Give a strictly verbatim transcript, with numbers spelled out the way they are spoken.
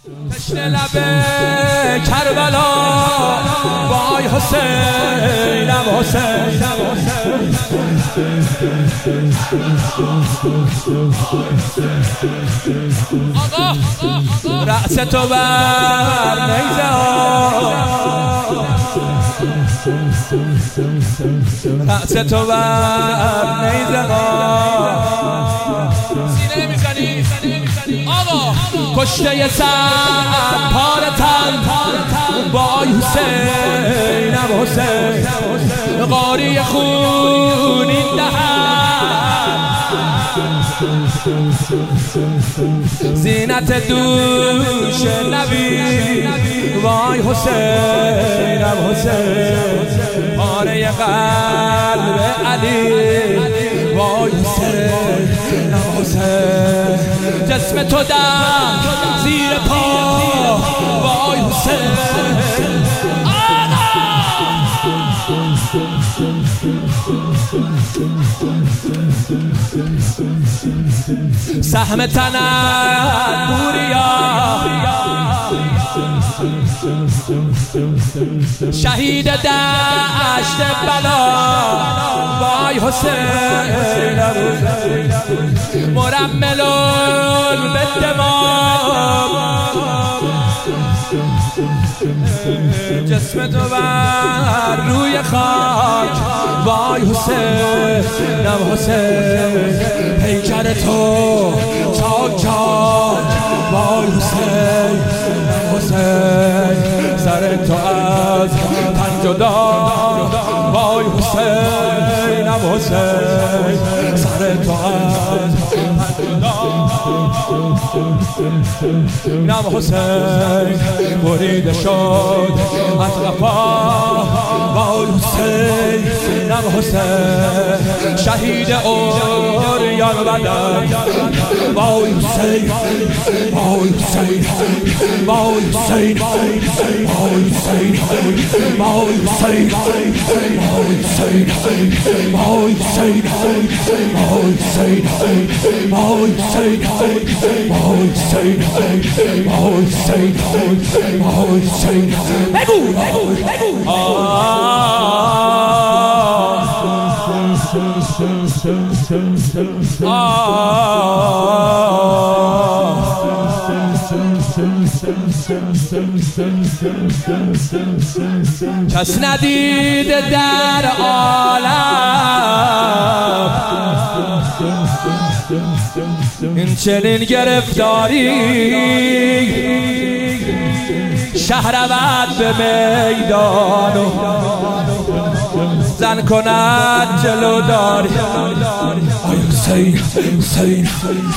تشنه لب کربلا وای حسینم حسینم آقا رأس تو بر نیزه رأس تو بر نیزه سینه میزنی آقا کشته سر پار تن وای حسینم حسین قاری خون این دهن زینت دوش نبی وای حسینم حسین پاره قلب علی وای حسینم حسین جسم تو در زیر پا وای حسین سهم تنت بوریا شهید دشت بلا وای حسین مرمل بالدمام جسم تو بر روی خاک وای حسینم حسین پیکر تو چاک چاک وای حسین حسین سر تو از تن جدا وای حسینم حسین سر تو از تن جدا نم حسین بریده شد از قفا وای حسین نم حسین شهید اوریان بدن وای حسین وای حسین وای حسین وای حسین وای حسین وای حسین وای حسین وای حسین وای حسین وای حسین وای حسین وای حسین بگو بگو کس ندیده در عالم این چنین گرفتاری شهرود به میدان و زن کند جلو داری. حسین حسین